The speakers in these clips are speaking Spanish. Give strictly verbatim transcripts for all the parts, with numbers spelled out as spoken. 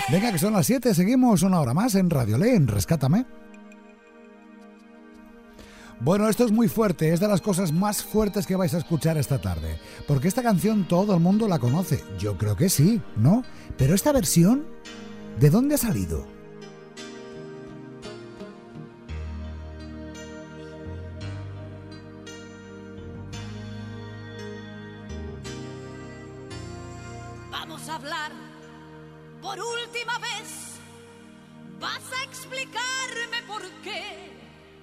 Venga, que son las siete, seguimos una hora más en Radio Le, en Rescátame. Bueno, esto es muy fuerte, es de las cosas más fuertes que vais a escuchar esta tarde, porque esta canción todo el mundo la conoce. Yo creo que sí, ¿no? Pero esta versión, ¿de dónde ha salido? Vamos a hablar por última vez. Vas a explicarme por qué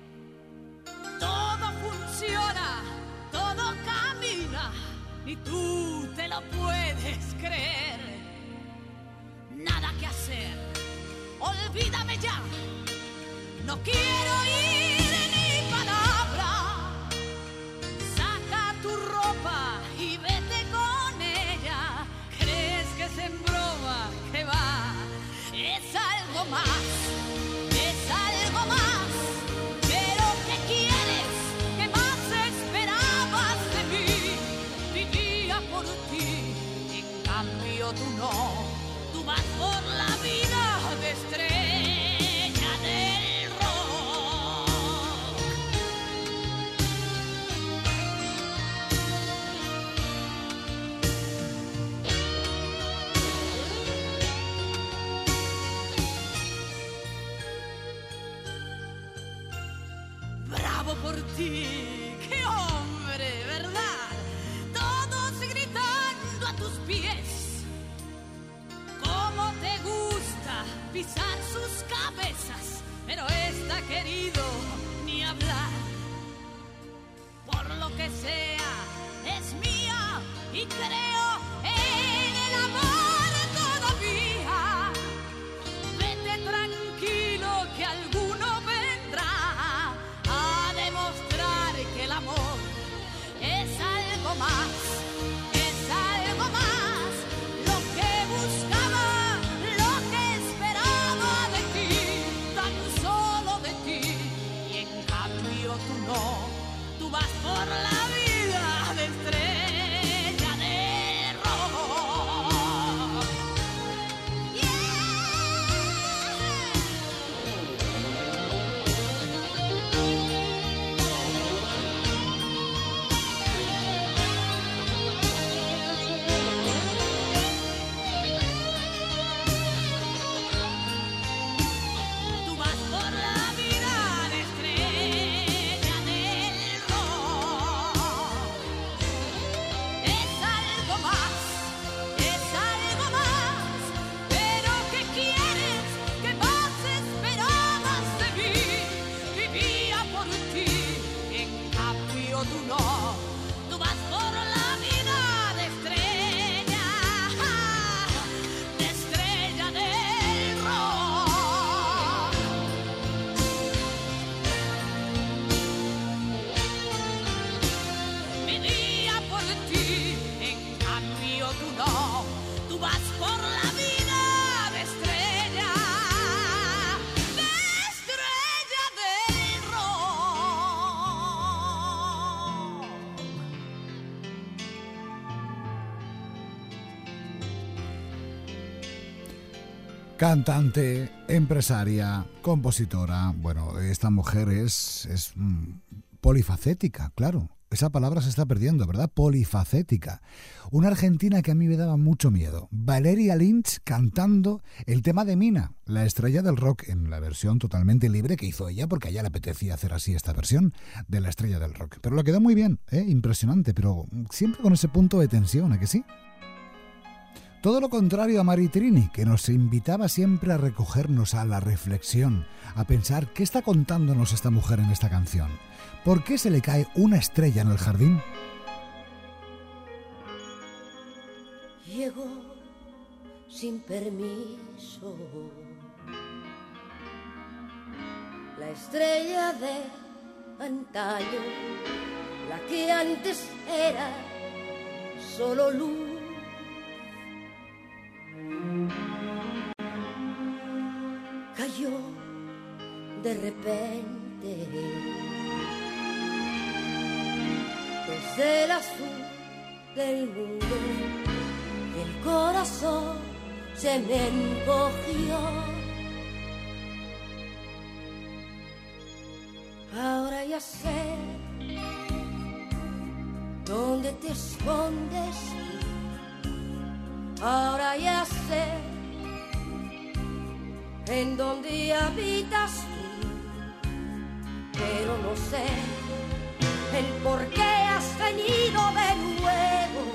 todo funciona, todo camina y tú te lo puedes creer. Nada que hacer, olvídame ya. No quiero oír ni palabra. Saca tu ropa y vete con ella. ¿Crees que es en broma? Que va, es algo más, es algo más. Pero ¿qué quieres? ¿Qué más esperabas de mí? Vivía por ti, en cambio tú no. Tú vas por la vida de estrella del rock. Bravo por ti, qué hombre, ¿verdad? Todos gritando a tus pies. Cómo te gusta pisar sus cabezas, pero esta, querido, ni hablar. Por lo que sea, es mía y creo en el amor todavía. Vete tranquilo que alguno vendrá a demostrar que el amor es algo más, es algo más. Lo que buscaba, lo que esperaba de ti, tan solo de ti. Y en cambio tú no, tú vas por la vida de estrella de rock. Tú vas por la vida de estrella del rock. Es algo más, es algo más. Pero ¿qué quieres? ¿Qué más esperabas de mí? Vivía por ti, en cambio tú no. Tú vas por la vida de estrella, de estrella del rock. Vivía por ti, en cambio tú no. Tú vas por la vida de estrella, de estrella del rock. Cantante, empresaria, compositora. Bueno, esta mujer es, es mm, polifacética, claro. Esa palabra se está perdiendo, ¿verdad? Polifacética. Una argentina que a mí me daba mucho miedo. Valeria Lynch cantando el tema de Mina, la estrella del rock, en la versión totalmente libre que hizo ella, porque a ella le apetecía hacer así esta versión de la estrella del rock. Pero lo quedó muy bien, ¿eh? Impresionante, pero siempre con ese punto de tensión, ¿a que sí? Todo lo contrario a Mari Trini, que nos invitaba siempre a recogernos a la reflexión, a pensar qué está contándonos esta mujer en esta canción. ¿Por qué se le cae una estrella en el jardín? Llegó sin permiso la estrella de antaño, la que antes era solo luz. Cayó de repente desde el azul del mundo y el corazón se me encogió. Ahora ya sé dónde te escondes tú. Ahora ya sé en dónde habitas tú. Pero no sé el por qué has venido de nuevo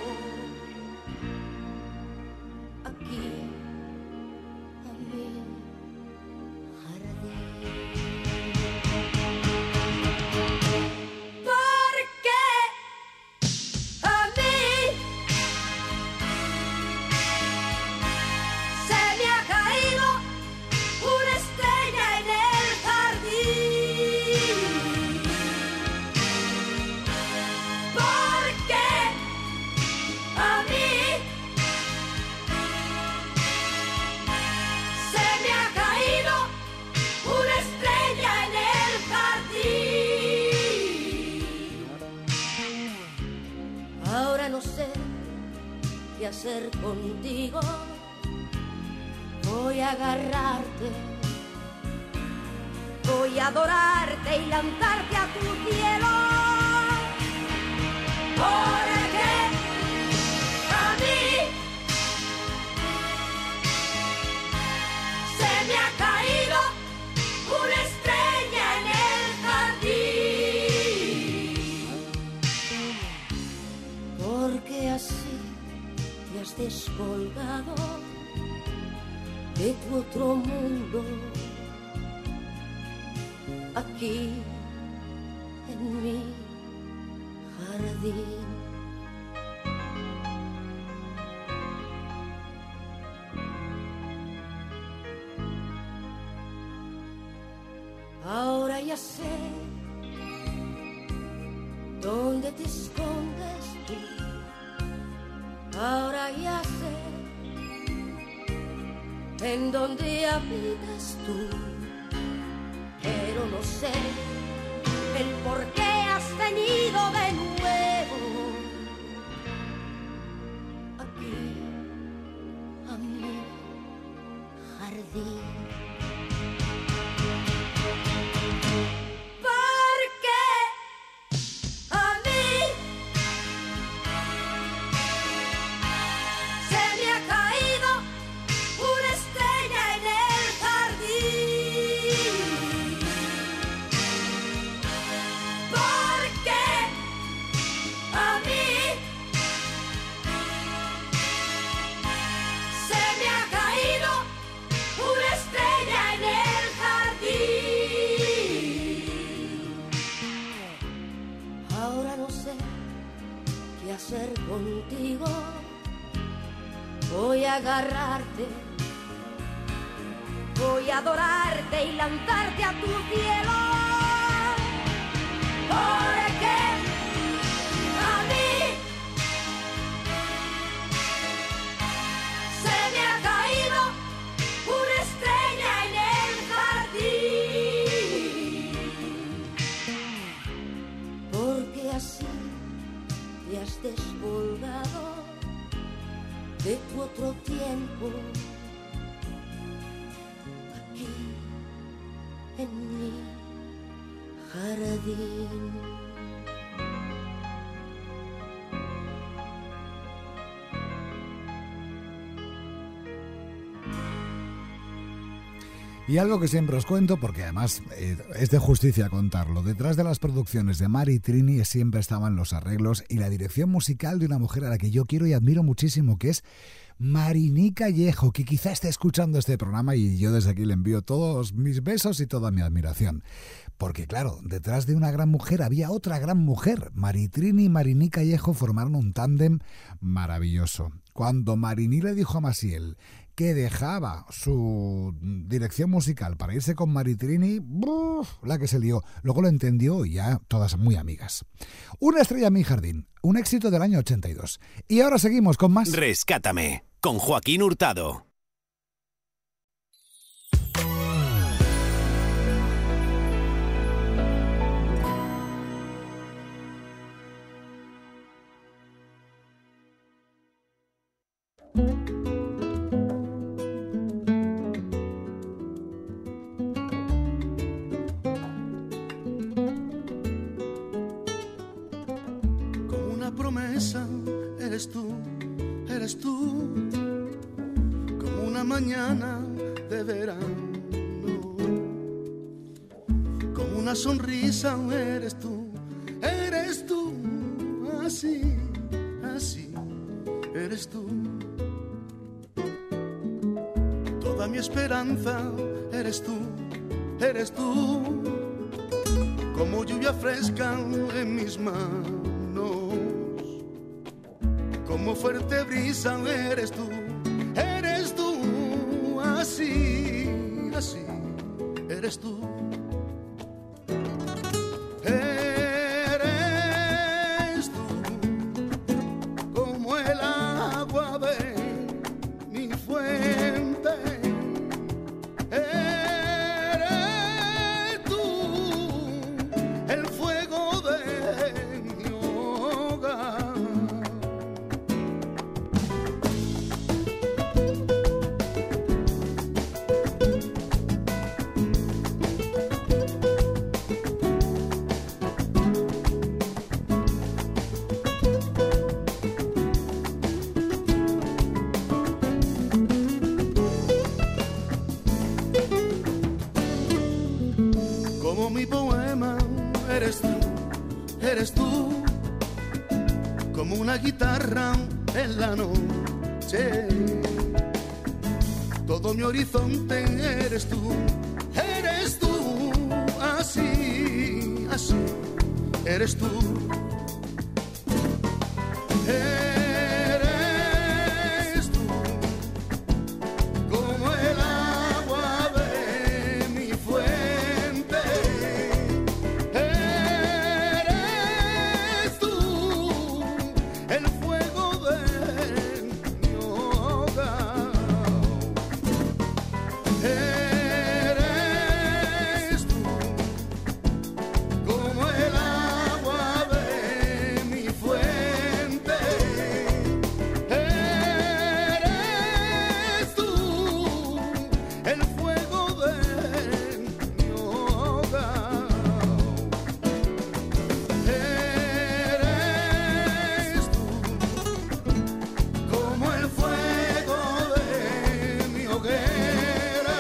aquí a mi jardín. Porque a mí se me ha caído una estrella en el jardín. Porque a mí se me ha caído una estrella en el jardín. Ahora no sé qué hacer contigo. Voy a agarrarte, voy a adorarte y lanzarte a tu cielo. Porque a mí se me ha caído una estrella en el jardín. Porque así te has descolgado de tu otro mundo, aquí en mi jardín. Ahora ya sé dónde te escondes tú. Ahora ya sé en dónde habitas tú, pero no sé el por qué has venido de nuevo aquí a mi jardín. Porque a mí se me ha caído una estrella en el jardín. Porque a mí se me ha caído una estrella en el jardín. Ahora no sé qué hacer contigo. Voy a agarrarte, voy a adorarte y lanzarte a tu cielo. Porque a mí se me ha caído una estrella en el jardín. Porque así te has descolgado de tu otro tiempo, aquí en mi jardín. Y algo que siempre os cuento, porque además eh, es de justicia contarlo, detrás de las producciones de Mari Trini siempre estaban los arreglos y la dirección musical de una mujer a la que yo quiero y admiro muchísimo, que es Mariní Callejo, que quizá esté escuchando este programa y yo desde aquí le envío todos mis besos y toda mi admiración. Porque claro, detrás de una gran mujer había otra gran mujer. Mari Trini y Mariní Callejo formaron un tándem maravilloso. Cuando Mariní le dijo a Maciel que dejaba su dirección musical para irse con Mari Trini, ¡buf!, la que se lió. Luego lo entendió y ya todas muy amigas. Una estrella en mi jardín, un éxito del año ochenta y dos. Y ahora seguimos con más. Rescátame, con Joaquín Hurtado. sonrisa, eres tú, eres tú, como una mañana de verano. Como una sonrisa, eres tú, eres tú, así, así, eres tú. Toda mi esperanza, eres tú, eres tú, como lluvia fresca en mis manos, como fuerte brisa, eres tú, eres tú, así, así, eres tú. Eres tú, como el agua de mi fuente. Eres tú, el fuego de mi hogar. Como mi poema, eres tú, eres tú, como una guitarra en la noche. Todo mi horizonte eres tú, eres tú, así, así, eres tú. Eres tú, como el agua de mi fuente. Eres tú, el fuego de mi hogar. Eres tú, como el agua de mi fuente. Eres tú, el fuego de mi hogar. Eres tú, como el fuego de mi hoguera.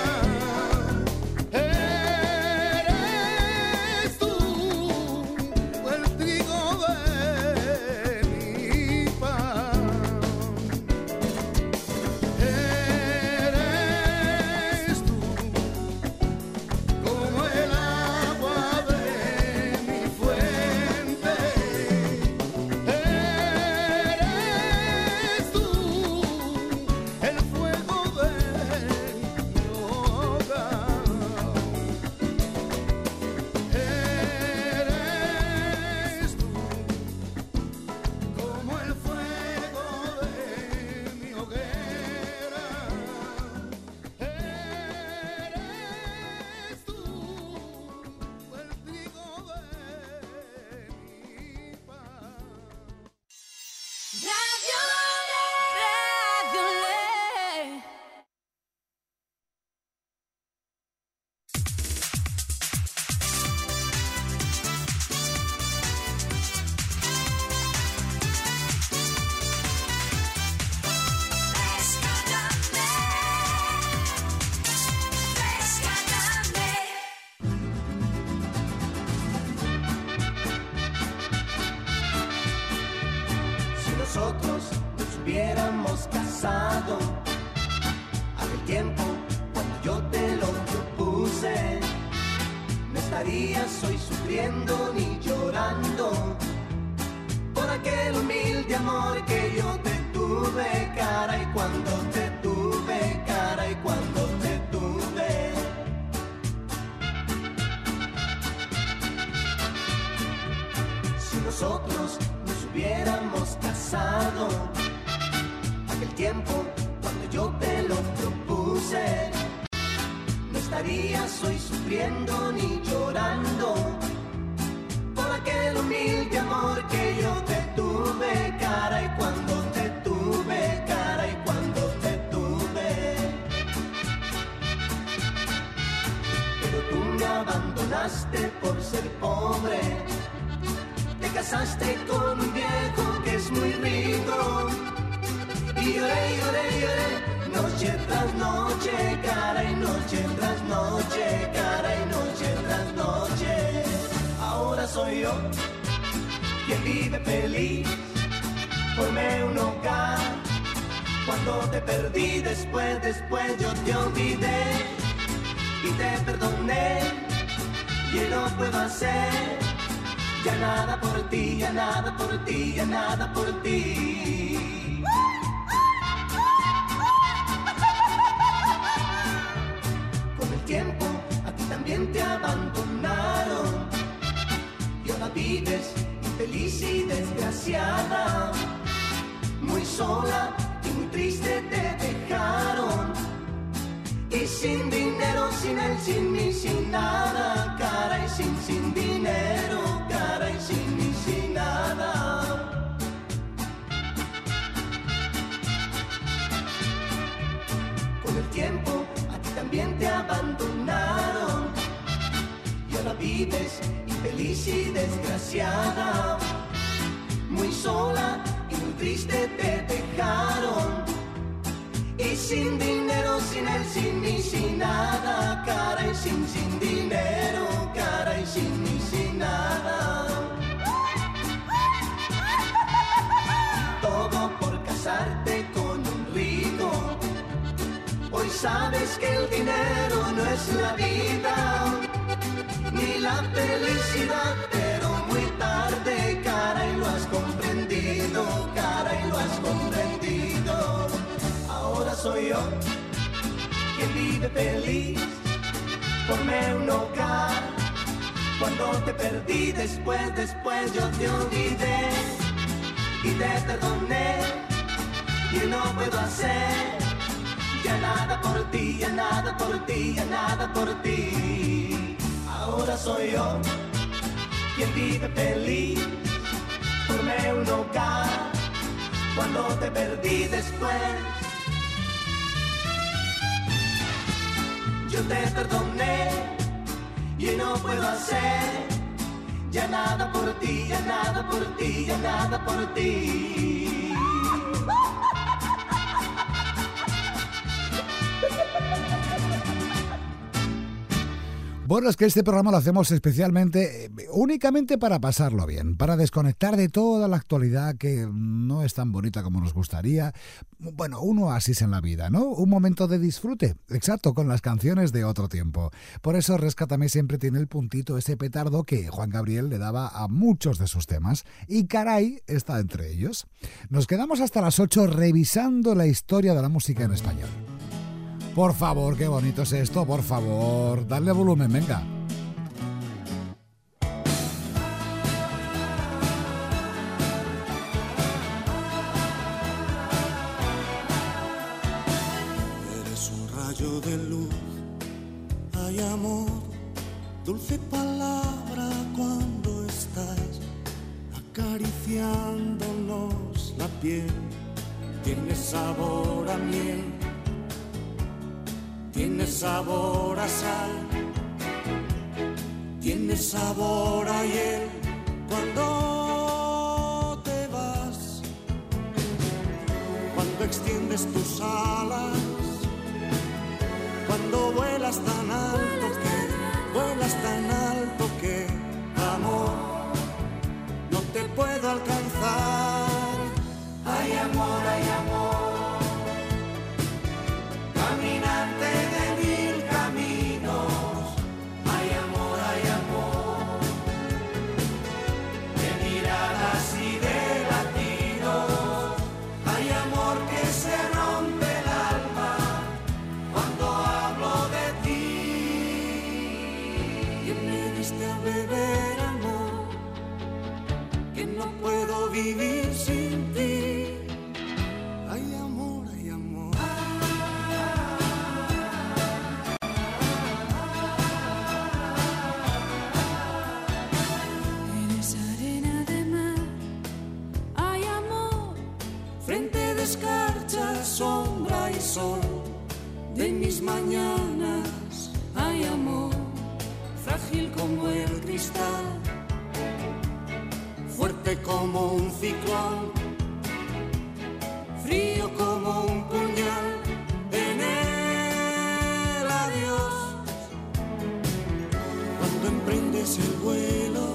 Eres tú, el trigo de mi pan. Eres tú, como el agua de mi fuente. Eres tú, el fuego de mi hogar. Eres tú, como el fuego de mi hoguera. Eres tú, el trigo de mi pan. Radio Le. Radio Le. Si nosotros nos hubiéramos casado aquel tiempo cuando yo te lo propuse, no estarías hoy sufriendo ni llorando por aquel humilde amor que yo te tuve, caray, cuando te tuve, caray, cuando te tuve. Si nosotros nos hubiéramos casado aquel tiempo cuando yo te lo propuse, no estarías hoy sufriendo ni llorando por aquel humilde amor que yo te tuve, caray, cuando te tuve, caray, cuando te tuve. Pero tú me abandonaste por ser pobre, te casaste con un viejo que es muy rico. Y lloré, lloré, lloré, noche tras noche, cara y noche tras noche, cara y noche tras noche. Ahora soy yo quien vive feliz, formé un hogar. Cuando te perdí, después, después yo te olvidé y te perdoné, y no puedo hacer ya nada por ti, ya nada por ti, ya nada por ti. Con el tiempo a ti también te abandonaron y ahora vives infeliz y desgraciada, muy sola y muy triste te dejaron, y sin dinero, sin él, sin mí, sin nada, cara y sin, sin dinero, cara y sin mí, sin nada. Con el tiempo a ti también te abandonaron y ahora vives infeliz y desgraciada, muy sola y muy triste te dejaron, y sin dinero, sin él, sin mí, sin nada, cara y sin, sin dinero, cara y sin mí, sin nada. Todo por casarte con un rico. Hoy sabes que el dinero no es la vida, ni la felicidad, pero muy tarde, cara, y lo has comprendido, cara, y lo has comprendido. Ahora soy yo quien vive feliz, formé un hogar. Cuando te perdí, después, después yo te olvidé y te perdoné, y no puedo hacer ya nada por ti, ya nada por ti, ya nada por ti. Ahora soy yo quien vive feliz, formé un hogar. Cuando te perdí, después yo te perdoné y no puedo hacer ya nada por ti, ya nada por ti, ya nada por ti. Bueno, es que este programa lo hacemos especialmente, únicamente para pasarlo bien, para desconectar de toda la actualidad que no es tan bonita como nos gustaría. Bueno, un oasis en la vida, ¿no? Un momento de disfrute, exacto, con las canciones de otro tiempo. Por eso Rescátame siempre tiene el puntito, ese petardo que Juan Gabriel le daba a muchos de sus temas. Y Caray está entre ellos. Nos quedamos hasta las ocho revisando la historia de la música en español. Por favor, qué bonito es esto, por favor, dale volumen, venga. Eres un rayo de luz, hay amor, dulce palabra cuando estás acariciándonos la piel, tienes sabor a miel. Tiene sabor a sal, tiene sabor a hiel. Cuando te vas, cuando extiendes tus alas, cuando vuelas tan alto que, vuelas tan alto que, amor, no te puedo alcanzar. Hay amor, hay amor. Caminante de mil caminos, hay amor, hay amor, de miradas y de latidos, hay amor que se rompe el alma cuando hablo de ti. Y me diste a beber amor, que no puedo vivir sin ti. Hay amor, hay amor. Escarcha, sombra y sol de mis mañanas, hay amor, frágil como el cristal, fuerte como un ciclón, frío como un puñal en el adiós. Cuando emprendes el vuelo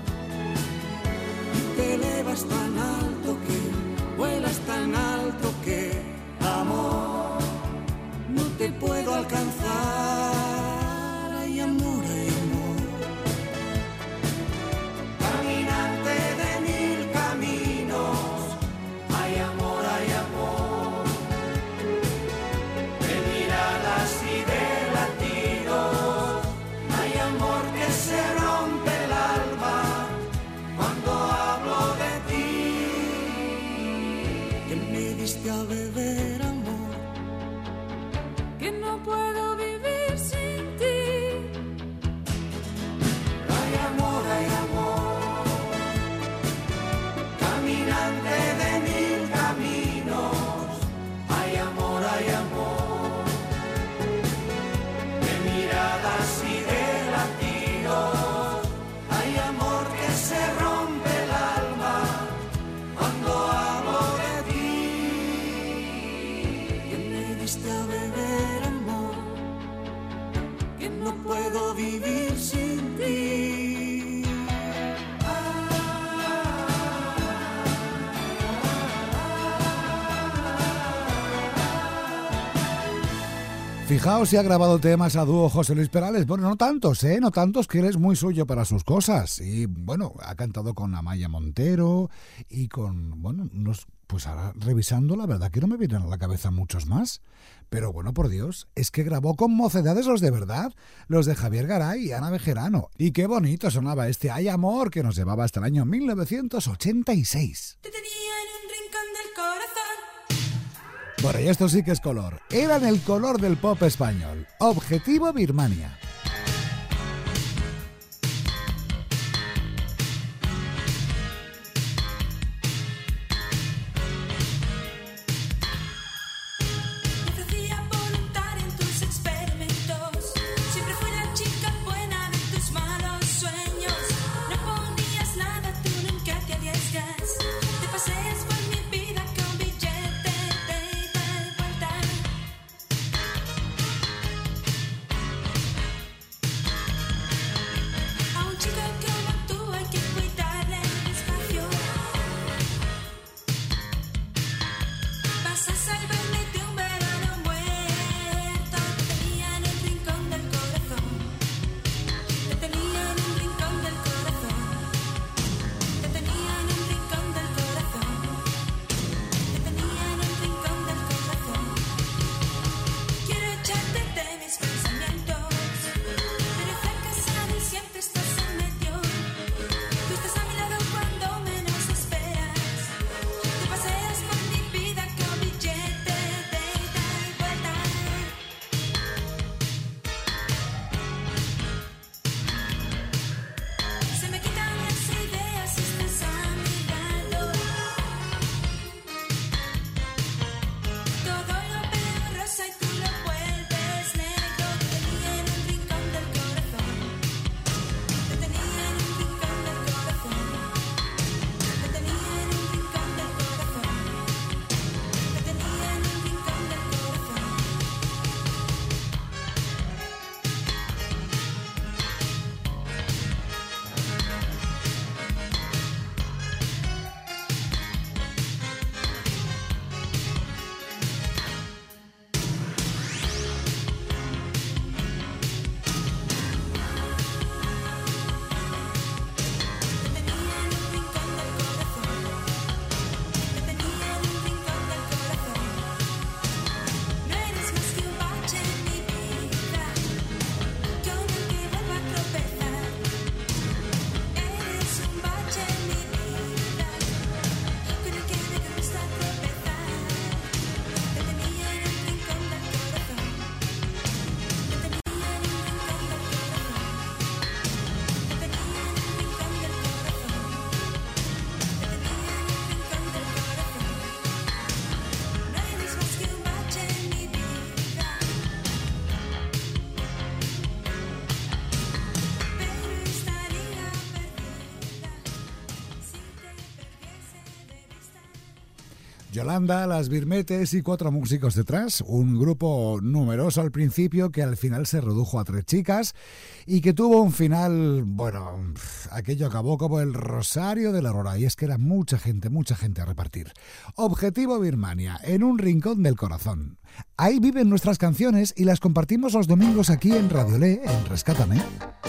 y te elevas tan alto que vuelas tan alto que, amor, no te puedo alcanzar. Ay, amor, ay, amor. Caminante de mil caminos, ay, amor, ay, amor. De miradas y de latidos, ay, amor, que se rompe el alma cuando hablo de ti. Que me diste a beber, amor, Que no puedo vivir sin ti. ay, amor, ay, amor. Caminante de mil caminos, ay, amor, ay, amor. De miradas y de latidos, ay, amor, que se rompe el alma cuando hablo de ti. Que me diste a beber, amor, que no puedo vivir sin ti. Fijaos si ha grabado temas a dúo José Luis Perales. Bueno, no tantos, ¿eh? No tantos, que él es muy suyo para sus cosas. Y bueno, ha cantado con Amaya Montero y con, bueno, unos, pues ahora revisando, la verdad que no me vienen a la cabeza muchos más. Pero bueno, por Dios, es que grabó con Mocedades los de verdad, los de Javier Garay y Ana Bejerano. Y qué bonito sonaba este Ay Amor, que nos llevaba hasta el año mil novecientos ochenta y seis. Te tenía en un rincón del corazón. Bueno, y esto sí que es color. Eran el color del pop español. Objetivo Birmania. Me ofrecía voluntaria en tus experimentos. Siempre fui la chica buena de tus malos sueños. No ponías nada, tú nunca te arriesgas. Te paseas por mi vida con billete de ida y vuelta. Yolanda, las Birmetes y cuatro músicos detrás, un grupo numeroso al principio que al final se redujo a tres chicas y que tuvo un final, bueno, aquello acabó como el rosario de la aurora, y es que era mucha gente, mucha gente a repartir. Objetivo Birmania, en un rincón del corazón. Ahí viven nuestras canciones y las compartimos los domingos aquí en Radio Le, en Rescátame.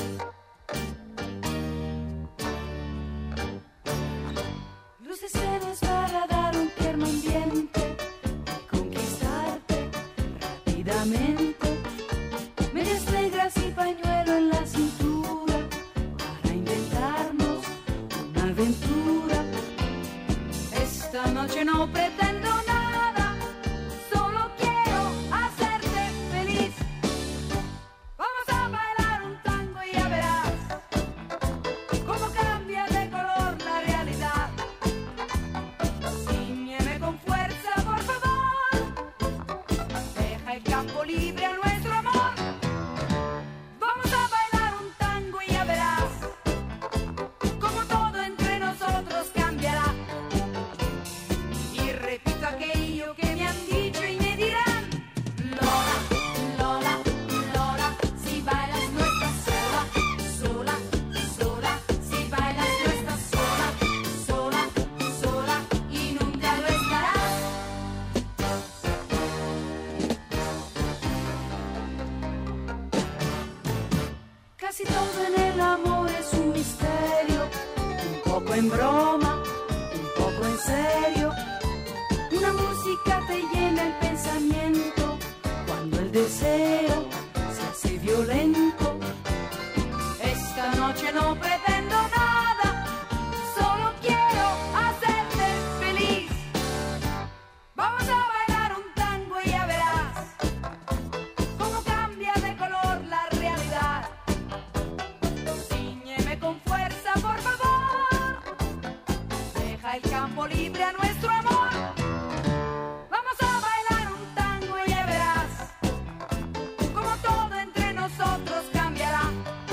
Medias negras y pañuelo en la cintura para inventarnos una aventura. Esta noche no pretendo nada, solo quiero hacerte feliz. Vamos a bailar un tango y ya verás cómo cambia de color la realidad. Ciñeme con fuerza, por favor, deja el campo libre a nuestro amor. Vamos a bailar un tango y ya verás cómo todo entre nosotros cambiará. Y repito aquello que me han dicho y me dirán: Lola, Lola, Lola, si bailas no estás sola, sola, sola, si bailas no estás sola, sola, sola, y nunca lo estarás. Casi todo en el amor es un misterio, un poco en broma, un poco en serio. Una música te llena el pensamiento cuando el deseo se hace violento. Esta noche no pretendo nada, solo quiero hacerte feliz. Vamos a bailar un tango y ya verás cómo cambia de color la realidad. Ciñeme con fuerza, por favor, deja el campo libre a nuestro amor. Vamos a bailar un tango y ya verás cómo todo entre nosotros cambiará.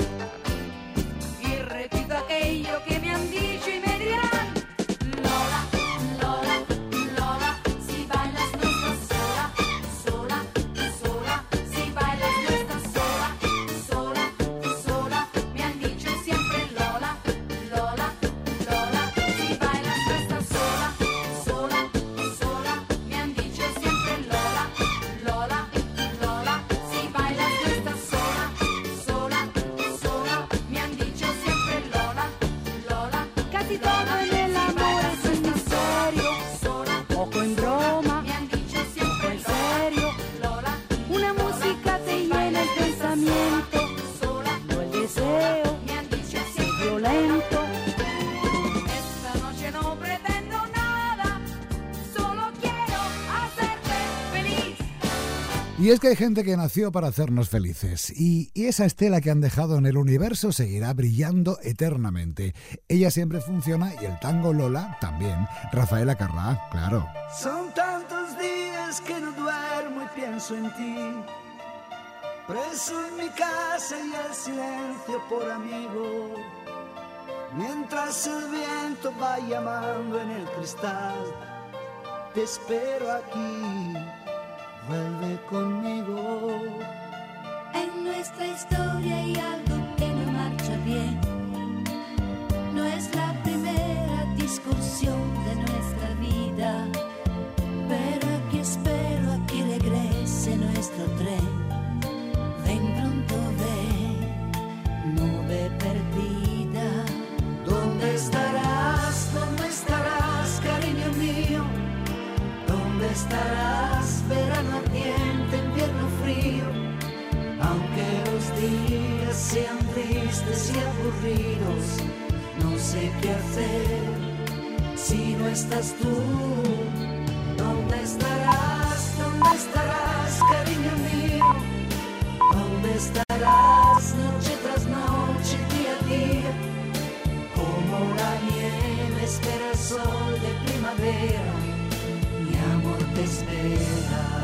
Y repito aquello que me han dicho y me dirán: Lola, Lola, Lola, si bailas no estás sola, sola, sola, si bailas no estás sola, sola, sola, me han dicho siempre Lola, Lola, Lola, si bailas no estás sola, sola, sola, me han dicho siempre Lola, Lola, Lola, si bailas no estás sola, sola, sola, me han dicho siempre Lola, Lola. Casi todo en el amor es un misterio, sola, poco en broma, me han dicho siempre en serio, Lola. Una música te llena el pensamiento, sola, no el deseo, me han dicho siempre violento. Esta noche no pretendo nada, solo quiero hacerte feliz. Y es que hay gente que nació para hacernos felices y, y esa estela que han dejado en el universo seguirá brillando eternamente. Ella siempre funciona y el tango Lola también. Rafaela Carrà, claro. Son tantos días que no duermo y pienso en ti, preso en mi casa y el silencio por amigo, mientras el viento va llamando en el cristal. Te espero aquí, vuelve conmigo. En nuestra historia hay algo que no marcha bien. No es la primera discusión de nuestra vida, pero aquí espero a que regrese nuestro tren. Ven pronto, ven, nube perdida. ¿Dónde estarás? ¿Dónde estarás, cariño mío? ¿Dónde estarás? Verano ardiente, invierno frío. Aunque los días sean tristes y aburridos, no sé qué hacer si no estás tú. ¿Dónde estarás? ¿Dónde estarás, cariño mío? ¿Dónde estarás noche tras noche, día a día? Como la nieve espera el sol de primavera, mi amor te espera.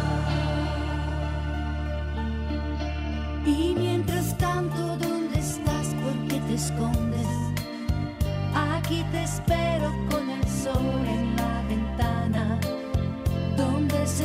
Y mientras tanto, ¿dónde estás? ¿Por qué te escondes? Aquí te espero con el sol en la ventana.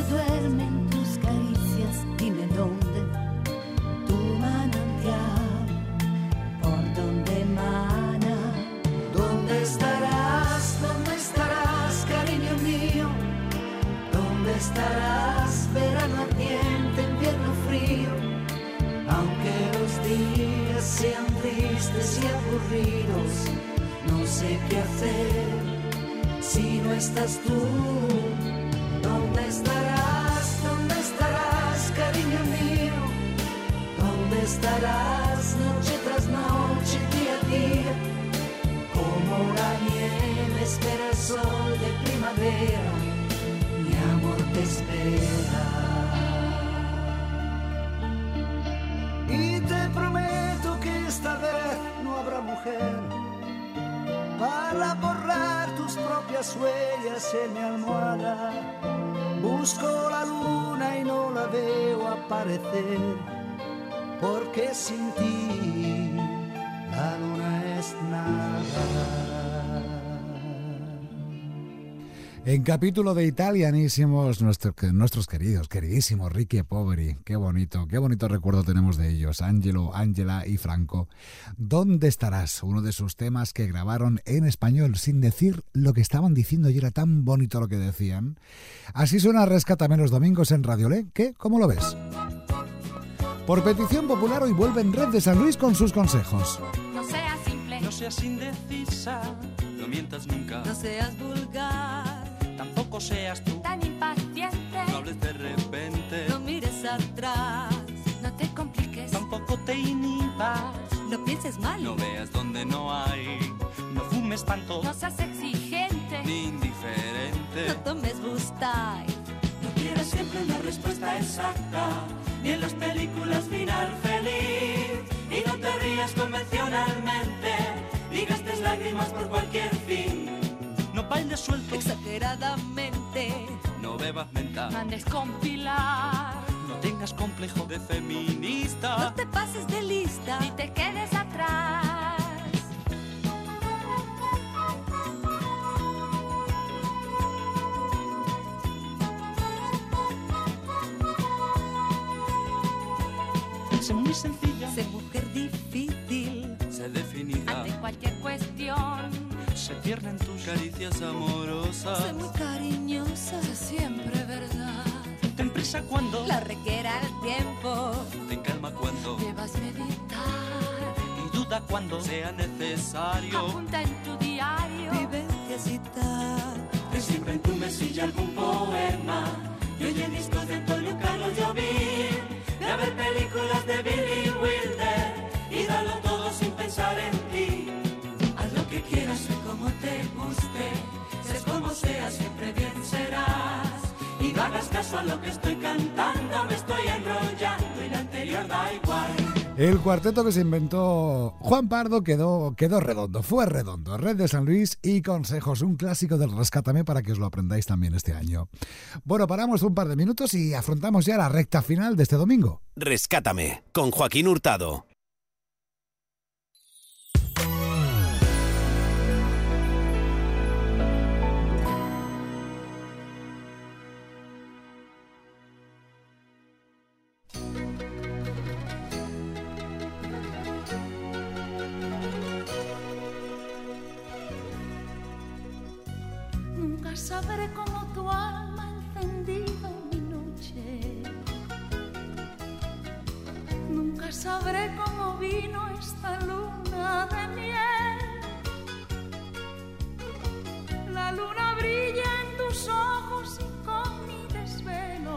duermen tus caricias, dime dónde, tu manantial, por dónde emana. ¿Dónde estarás? ¿Dónde estarás, cariño mío? ¿Dónde estarás? Verano ardiente, invierno frío. Aunque los días sean tristes y aburridos, no sé qué hacer si no estás tú. ¿Dónde estarás? ¿Dónde estarás, cariño mío? ¿Dónde estarás noche tras noche, día a día? Como la nieve espera el sol de primavera, mi amor te espera. Y te prometo que esta vez no habrá mujer para borrar tus propias huellas en mi almohada. Busco la luna y no la veo aparecer, porque sin ti la luna es nada. En capítulo de Italianísimos, nuestro, nuestros queridos, queridísimos Ricky e Poveri. Qué bonito, qué bonito recuerdo tenemos de ellos. Angelo, Angela y Franco. ¿Dónde estarás? Uno de sus temas que grabaron en español sin decir lo que estaban diciendo y era tan bonito lo que decían. Así suena Rescátame los domingos en Radio Le. ¿Qué? ¿Cómo lo ves? Por petición popular hoy vuelve en Red de San Luis con sus consejos. No seas simple, No seas indecisa, no mientas nunca. no seas vulgar, Tampoco seas tú, tan impaciente, no hables de repente. no mires atrás, no te compliques, Tampoco te inhibas, no pienses mal, no veas donde no hay. No fumes tanto, no seas exigente, ni no indiferente. tomes Bustay. No quieras siempre una respuesta exacta, ni en las películas final feliz. Y no te rías convencionalmente, ni gastes lágrimas por cualquier fin. No bailes suelto, Exageradamente, no bebas menta. mandes compilar, No tengas complejo de no feminista. te pases de lista, ni te quedes atrás. Sé muy sencilla, Sé mujer difícil, sé definida, ante cualquier cuestión. sé tierna en tus caricias Sé amorosas. muy cariñosa, sé siempre verdad. Ten prisa cuando La requiera el tiempo, ten calma cuando debas meditar. y duda cuando sea necesario. Apunta en tu diario Vivencias y tal. Ten siempre en tu mesilla algún poema y oye discos de Antonio Carlos Jobim. Ve a ver películas de Billy Wilder y dalo todo sin pensar en ti. Haz lo que quieras y como te guste, seas como seas, siempre bien serás. Y no hagas caso a lo que estoy cantando, me estoy enrollando y la anterior da igual. El cuarteto que se inventó Juan Pardo quedó, quedó redondo, fue redondo. Red de San Luis y consejos, un clásico del Rescátame para que os lo aprendáis también este año. Bueno, paramos un par de minutos y afrontamos ya la recta final de este domingo. Rescátame, con Joaquín Hurtado. Nunca sabré cómo tu alma ha encendido mi noche. Nunca sabré cómo vino esta luna de miel. La luna brilla en tus ojos y con mi desvelo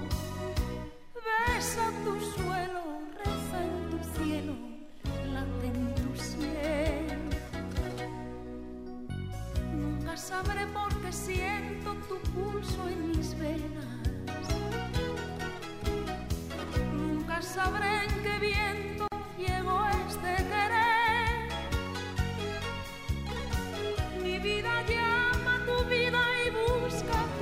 besa tu suelo, reza en tu cielo, late en tu sien. Nunca sabré por qué siento tu pulso en mis venas. Nunca sabré en qué viento ciego este querer. Mi vida llama a tu vida y busca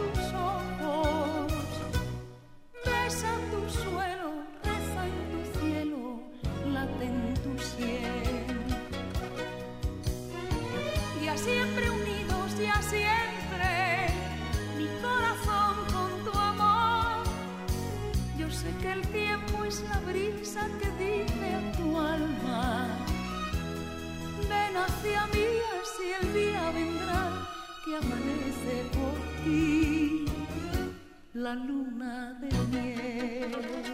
que amanece por ti, la luna de miel.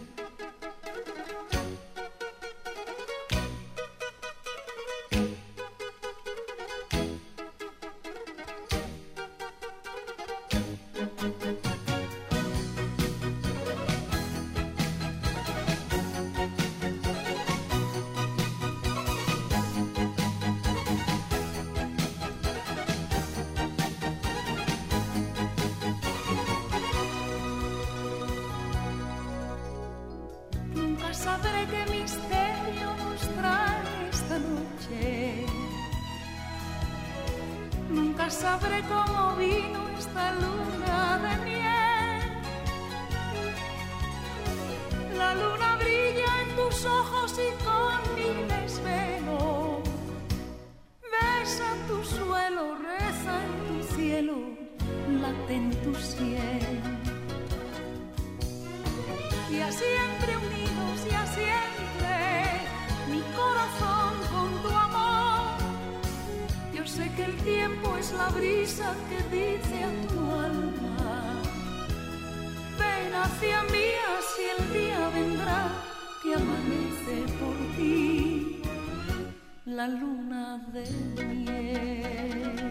Sabré qué misterio nos trae esta noche. Nunca sabré cómo vino esta luna de miel. La luna brilla en tus ojos y con mi desvelo besa tu suelo, reza en tu cielo, late en tu sien. Y a siempre unidos y a siempre mi corazón con tu amor. Yo sé que el tiempo es la brisa que dice a tu alma: ven hacia mí, así el día vendrá que amanece por ti, la luna de miel.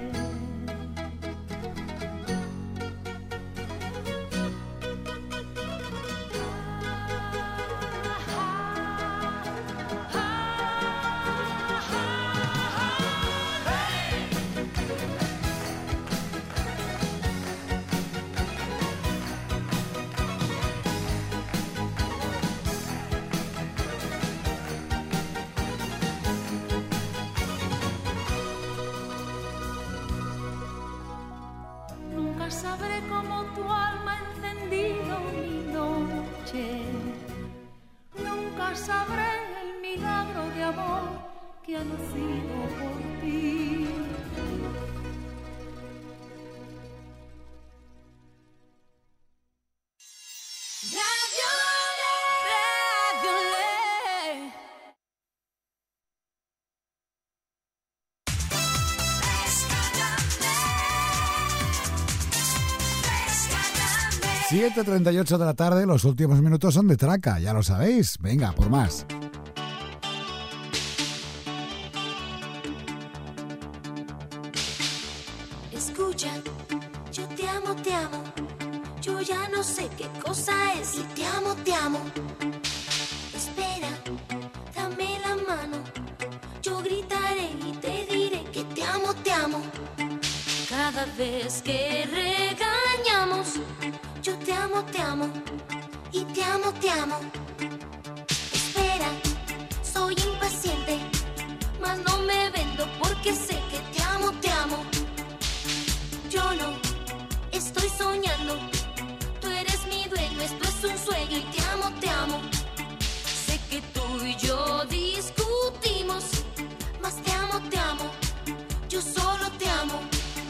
Sabré cómo tu alma ha encendido mi noche. Nunca sabré el milagro de amor que ha nacido por ti. siete treinta y ocho de la tarde, los últimos minutos son de traca, ya lo sabéis. Venga, por más. Escucha, yo te amo, te amo. Yo ya no sé qué cosa es y te amo, te amo. Espera, dame la mano. Yo gritaré y te diré que te amo, te amo. Cada vez que regañamos, yo te amo, te amo, y te amo, te amo. Espera, soy impaciente, mas no me vendo porque sé que te amo, te amo. Yo no estoy soñando, tú eres mi dueño, esto es un sueño y te amo, te amo. Sé que tú y yo discutimos, mas te amo, te amo, yo solo te amo.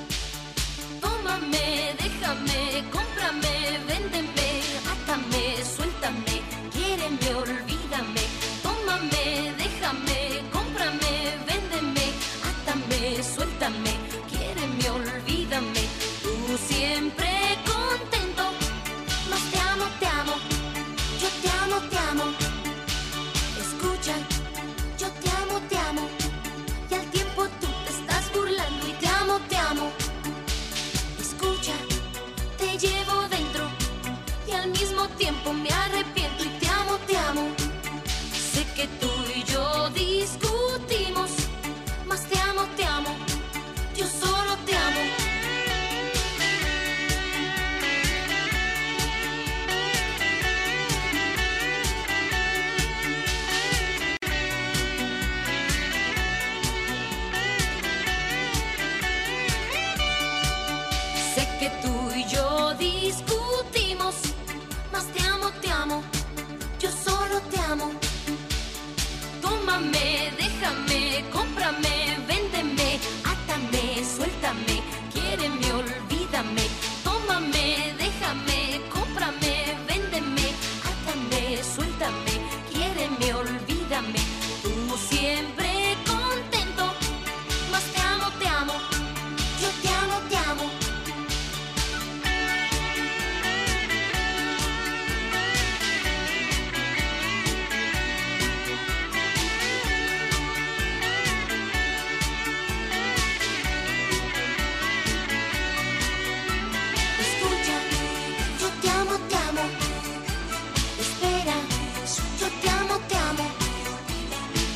Tómame, déjame, cómprame, véndeme, átame, suéltame, quiéreme, olvídame. Tómame, déjame, cómprame, véndeme, átame, suéltame, quiéreme, olvídame. Tú siempre contento, mas te amo, te amo, yo te amo, te amo. Escucha, yo te amo, te amo, y al tiempo tú te estás burlando y te amo, te amo. Escucha, te llevo dentro y al mismo tiempo me arrepiento y te amo, te amo. Sé que tú y yo discutimos, mas te amo, te amo, yo solo te amo. Sé que tú y yo discutimos, mas te amo, te amo, yo solo te amo.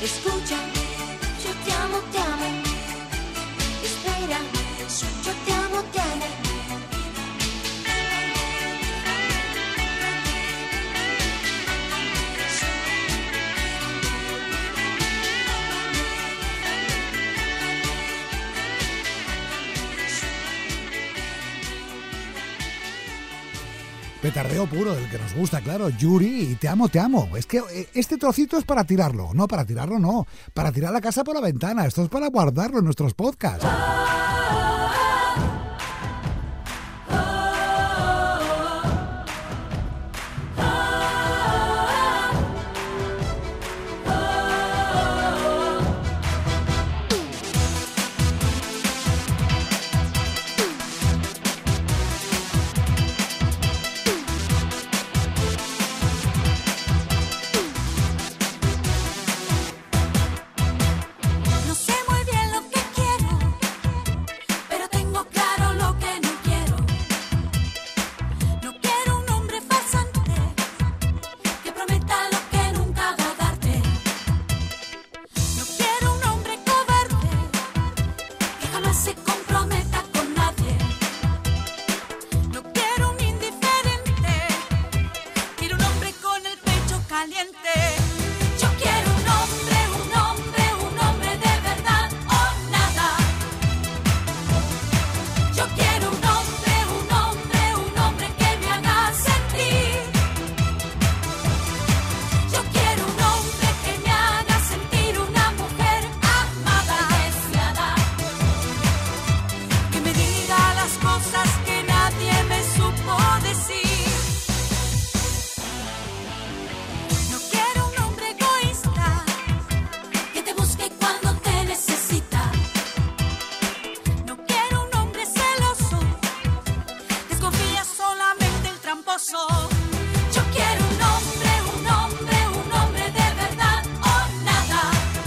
Escucha, yo te amo, te amo. Espera, yo te amo, te amo. Petardeo puro, del que nos gusta, claro. Yuri, y te amo, te amo. Es que este trocito es para tirarlo. No, para tirarlo no. Para tirar la casa por la ventana. Esto es para guardarlo en nuestros podcasts. No sé muy bien lo que quiero, pero tengo claro lo que no quiero. No quiero un hombre farsante que prometa lo que nunca va a darte. No quiero un hombre cobarde que jamás se comprometa con nadie. No quiero un indiferente, quiero un hombre con el pecho caliente. Yo quiero un hombre, un hombre, un hombre de verdad o nada. Yo quiero un hombre, un hombre, un hombre que me haga sentir. Yo quiero un hombre que me haga sentir una mujer amada y deseada. Que me diga las cosas que nadie me supo decir. No quiero un hombre egoísta que te busque cuando te necesita. No quiero un hombre celoso, desconfía solamente el tramposo. Yo quiero un hombre, un hombre, un hombre de verdad o nada.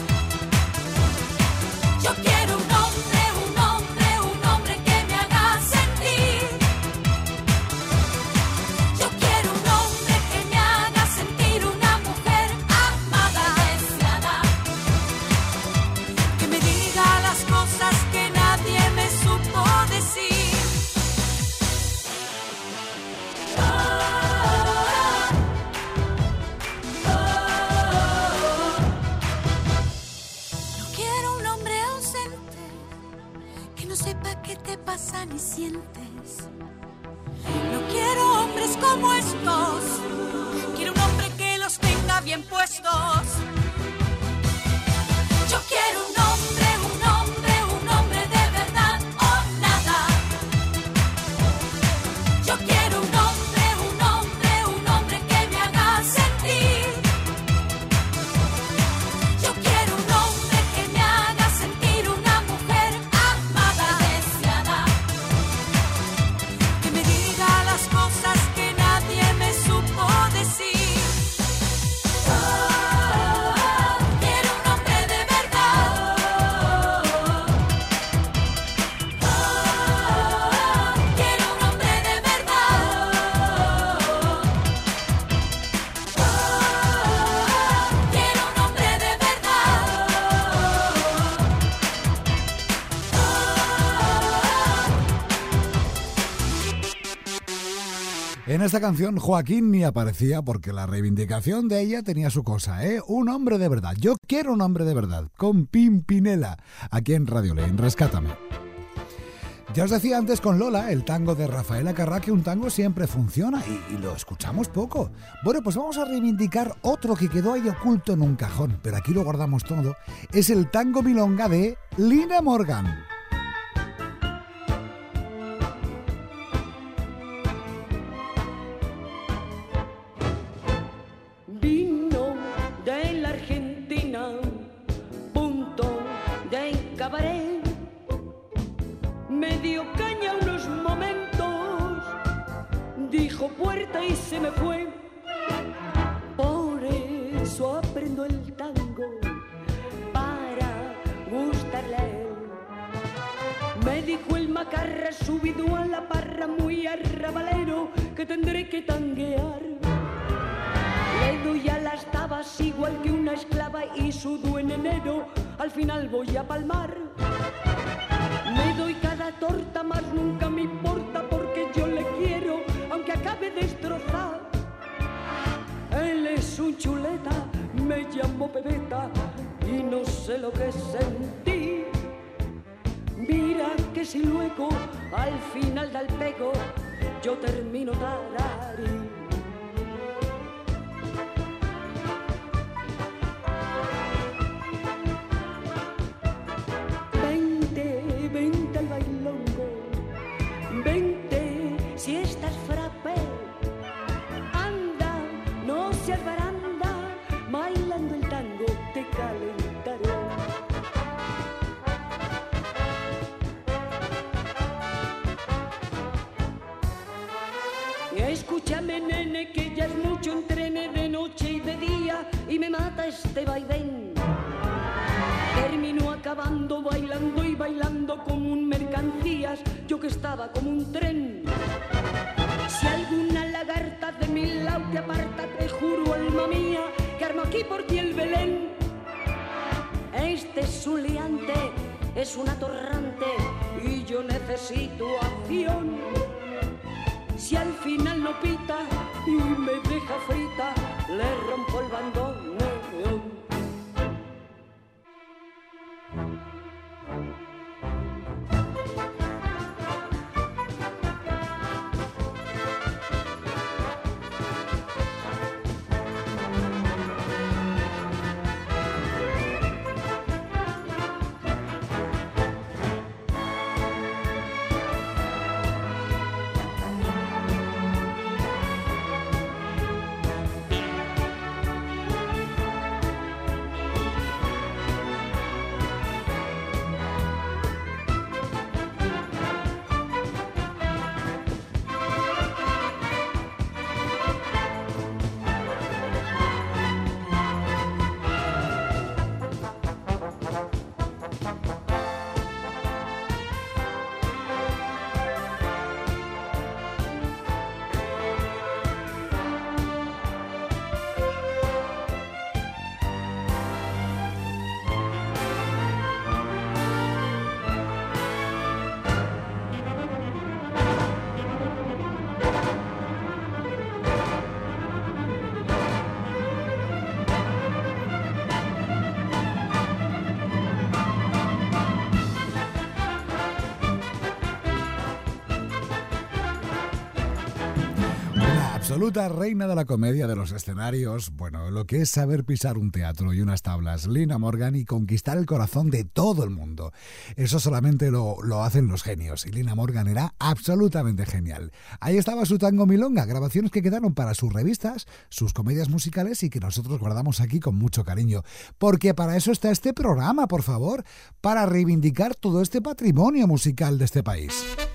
Yo quiero un hombre, un hombre, un hombre que me haga sentir. Yo quiero un hombre que me haga sentir una mujer amada y deseada. Que me diga las cosas que nadie me supo decir. No quiero un hombre ausente que no sepa qué te pasa ni sientes. No quiero hombres como estos, quiero un hombre que los tenga bien puestos. Yo quiero un hombre, un hombre, un hombre de verdad o nada. Yo quiero un hombre, un hombre, un hombre que me haga sentir. Yo quiero un hombre que me haga sentir una mujer amada y deseada. Que me diga las cosas que nadie me supo decir. Quiero un hombre de verdad. Quiero un hombre de verdad. Quiero un hombre de verdad. En esta canción Joaquín ni aparecía porque la reivindicación de ella tenía su cosa, ¿eh? Un hombre de verdad. Yo quiero un hombre de verdad. Con Pimpinela, aquí en Radio Ley, en Rescátame. Ya os decía antes con Lola, el tango de Rafaela Carrà, que un tango siempre funciona y, y lo escuchamos poco. Bueno, pues vamos a reivindicar otro que quedó ahí oculto en un cajón, pero aquí lo guardamos todo. Es el tango milonga de Lina Morgan. Vino de la Argentina, punto de cabaret, me dio caña unos momentos, dijo puerta y se me fue. Por eso aprendo el tango para gustarle a él. Me dijo el macarra subido a la parra, muy arrabalero, que tendré que tanguear. Le doy a las tabas igual que una esclava y su dueño dinero, al final voy a palmar. Me doy cada torta, más nunca me importa porque yo le quiero, aunque acabe destrozado. Él es un chuleta, me llamo Pepeta y no sé lo que sentí. Mira que si luego al final del pego yo termino tararí. Vente, vente al bailongo, vente si estás frappé. Anda, no seas baranda, bailando el tango te calentaré. Escúchame, nene, que ya es mucho, entrene de noche y de día y me mata este vaivén. Termino acabando bailando y bailando como un mercancías, yo que estaba como un tren. Si alguna lagarta de mi lado te aparta, te juro, alma mía, que armo aquí por ti el Belén. Este es un liante, es un atorrante y yo necesito acción. Si al final no pita y me deja frita, le rompo el bandoneón. Absoluta reina de la comedia, de los escenarios, bueno, lo que es saber pisar un teatro y unas tablas, Lina Morgan, y conquistar el corazón de todo el mundo. Eso solamente lo, lo hacen los genios, y Lina Morgan era absolutamente genial. Ahí estaba su tango milonga, grabaciones que quedaron para sus revistas, sus comedias musicales y que nosotros guardamos aquí con mucho cariño. Porque para eso está este programa, por favor, para reivindicar todo este patrimonio musical de este país.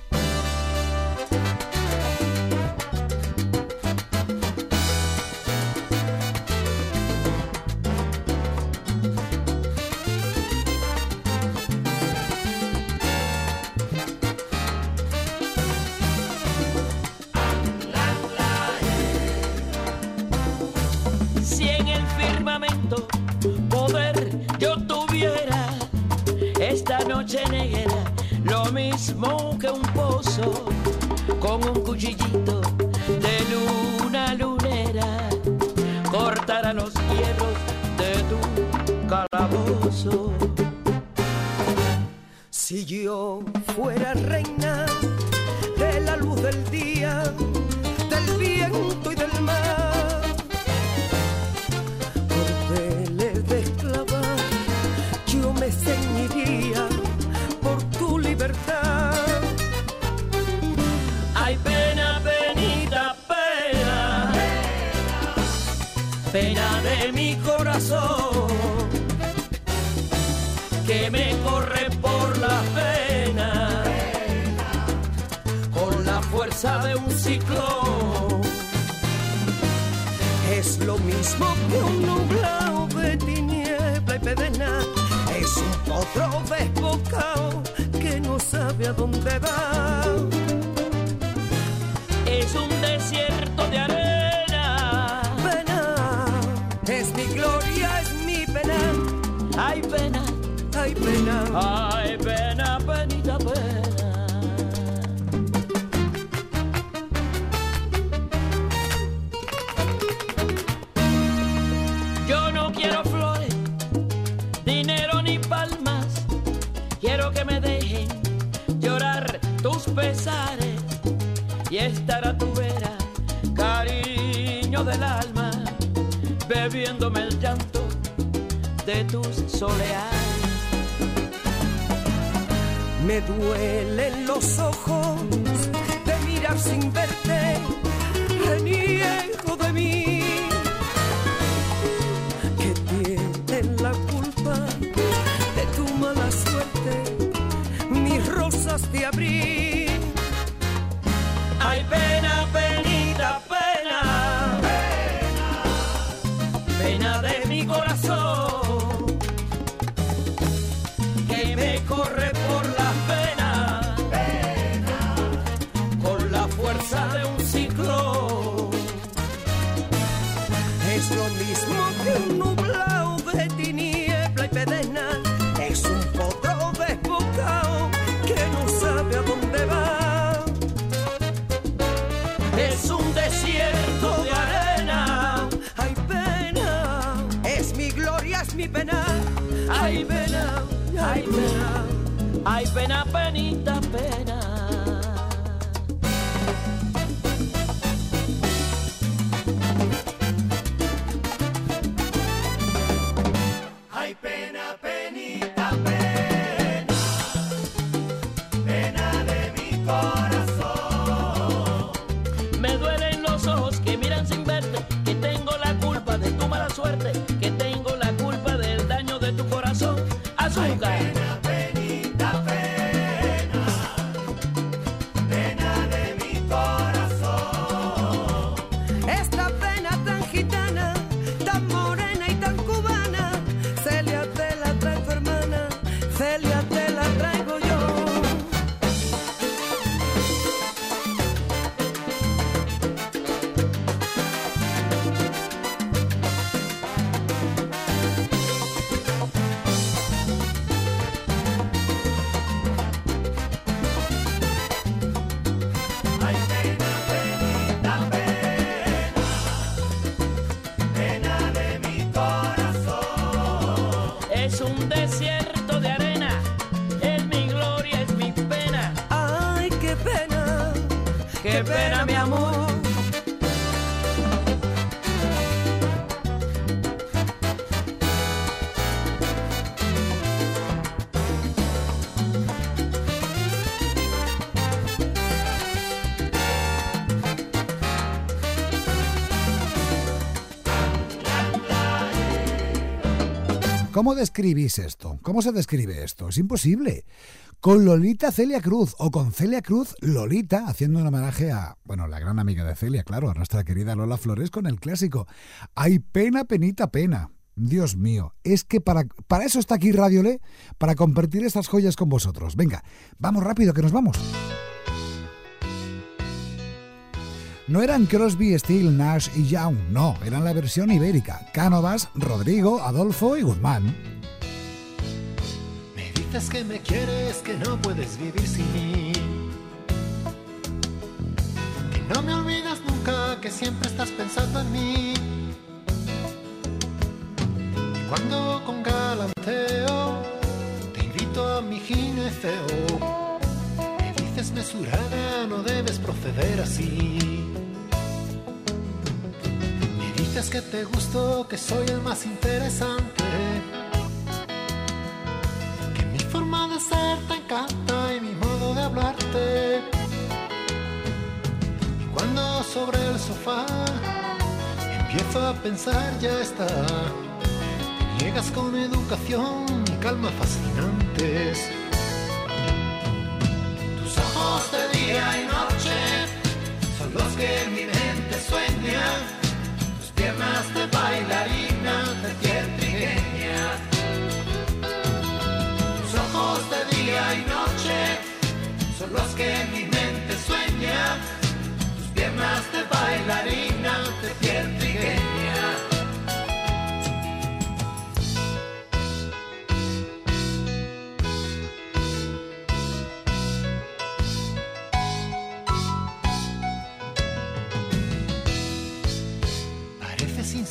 Noche negra, lo mismo que un pozo, con un cuchillito de luna lunera, cortará los hierros de tu calabozo. Si yo fuera reina de la luz del día, del viento y del mar, cordeles de esclava, yo me ceñiría por tu libertad. Ay, pena, penita, pena, pena de mi corazón, que me corre por las venas con la fuerza de un ciclón. Es lo mismo que un nublado de tiniebla y pedena, es un potro desbocado que no sabe a dónde va. Es un desierto de arena, Pena, es mi gloria, es mi pena. Ay, pena, ay, pena, ay, pena, penita, pena. Yo no quiero flores, dinero ni palmas. Quiero que me dejen llorar tus pesares y estar a tu vera, cariño del alma, bebiéndome el llanto de tus soleares. Me duelen los ojos de mirar sin verte, reniego de mí, que tienen la culpa de tu mala suerte, mis rosas de abril. Ay, pena, penita, pena, pena, pena de mi corazón, que me corre por las venas, pena, con la fuerza de un ciclón. Es lo mismo que un nublado de tiniebla y pedena, es un potro desbocado que no sabe a dónde va. Es un desierto de arena, Ay, pena, es mi gloria, es mi pena. ay, pena, ay, pena, ay, pena, penita, pena. Ay, pena, penita, pena, pena de mi corazón. Me duelen los ojos que miran sin verte, que tengo la culpa de tu mala suerte, que tengo la culpa del daño de tu corazón. Azúcar. Ay, pena, penita, pena, pena de mi corazón. Esta pena tan gitana, tan morena y tan cubana, Celia te la trae tu hermana, Celia te la traigo yo. Ay, pena, penita, pena, pena de mi corazón. Es un desierto de arena, es mi gloria, es mi pena. Ay, qué pena, Qué pena, mi amor. ¿Cómo describís esto? ¿Cómo se describe esto? Es imposible. Con Lolita Celia Cruz o con Celia Cruz Lolita, haciendo un homenaje a, bueno, la gran amiga de Celia, claro, a nuestra querida Lola Flores con el clásico Ay, pena, penita, pena. Dios mío, es que para, para eso está aquí Radio Le, para compartir estas joyas con vosotros. Venga, vamos rápido, que nos vamos. No eran Crosby, Stills, Nash y Young, no, eran la versión ibérica. Cánovas, Rodrigo, Adolfo y Guzmán. Me dices que me quieres, que no puedes vivir sin mí, que no me olvidas nunca, que siempre estás pensando en mí. Y cuando con galanteo te invito a mi gineceo, me dices mesurada, no debes proceder así. Dices que te gusto, que soy el más interesante, que mi forma de ser te encanta y mi modo de hablarte. Y cuando sobre el sofá empiezo a pensar, ya está, te niegas con educación y calma fascinantes. Tus ojos de día y noche son los que en mi mente sueñan, piernas de bailarina, de piel trigueña. Tus ojos de día y noche son los que en mi mente sueñan. Tus piernas de bailarina, de piel trigueña.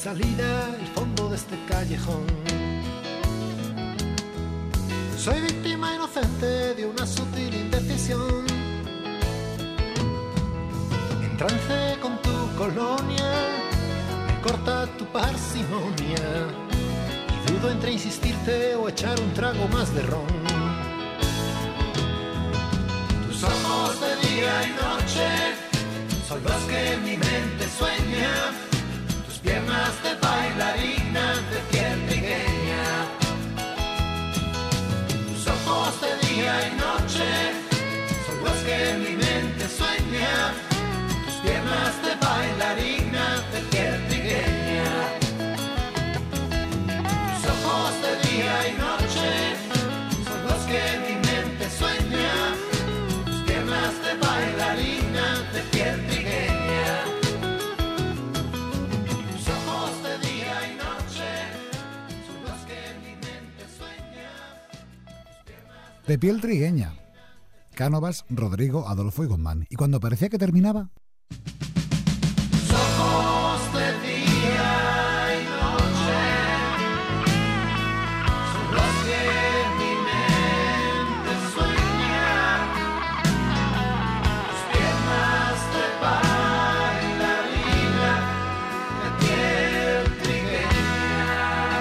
salida, el fondo de este callejón. Soy víctima inocente de una sutil indecisión. En trance con tu colonia, me corta tu parsimonia. Y dudo entre insistirte o echar un trago más de ron. Tus ojos de día y noche son los que mi mente sueña. Tus piernas de bailarina de piel trigueña. Tus ojos de día y noche son los que mi mente sueña. Tus piernas de bailarina de piel trigueña. Tus ojos de día y noche son los que mi mente sueña. Tus piernas de bailarina de piel trigueña. Tus ojos de día y noche son los que mi mente sueña. De piel trigueña. Cánovas, Rodrigo, Adolfo y Guzmán. Y cuando parecía que terminaba... Tus ojos de día y noche son los que mi mente sueña. Tus piernas de bailarina de piel trigueña.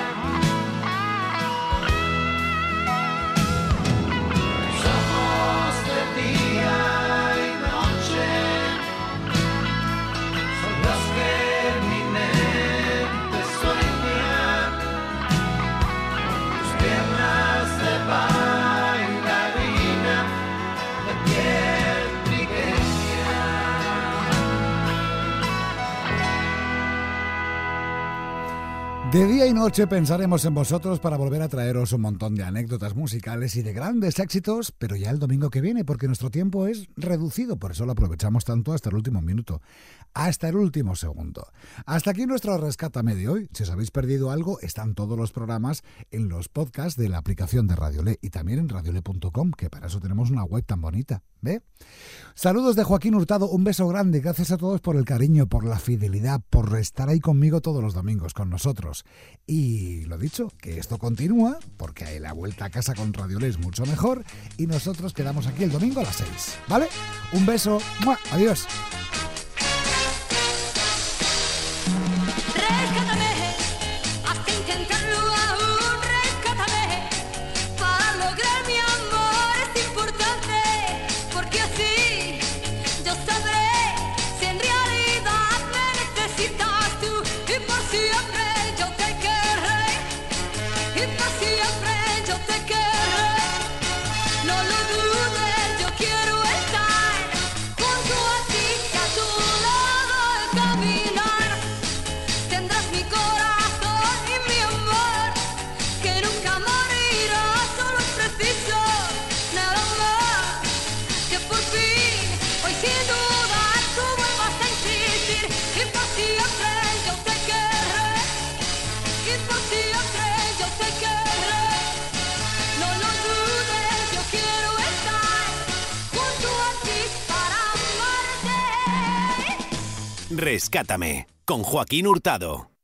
Tus ojos de día y noche son los que mi mente sueña. Tus piernas de bailarina de piel trigueña. De día y noche pensaremos en vosotros para volver a traeros un montón de anécdotas musicales y de grandes éxitos, pero ya el domingo que viene, porque nuestro tiempo es reducido, por eso lo aprovechamos tanto hasta el último minuto, hasta el último segundo. Hasta aquí nuestro Rescátame de hoy. Si os habéis perdido algo, están todos los programas en los podcasts de la aplicación de Radiolé y también en radiolé punto com, que para eso tenemos una web tan bonita, ¿ve? Saludos de Joaquín Hurtado, un beso grande, gracias a todos por el cariño, por la fidelidad, por estar ahí conmigo todos los domingos con nosotros. Y lo dicho, que esto continúa, porque la vuelta a casa con Radiolé es mucho mejor, y nosotros quedamos aquí el domingo a las seis, ¿vale? Un beso, ¡mua! Adiós. Rescátame, hasta intentarlo aún, rescátame. Para lograr mi amor es importante, porque así yo sabré si en realidad me necesitas tú. Y por siempre yo te querré, y por siempre yo te querré. No lo dudes, yo quiero estar junto a ti, que a tu lado caminar. Tendrás mi corazón y mi amor, que nunca morirá. Solo es preciso nada más, que por fin hoy sin dudar tú vuelvas a insistir. Y por siempre yo te querré, y por siempre yo te querré. No lo dudes, yo quiero estar junto a ti para amarte. Rescátame con Joaquín Hurtado.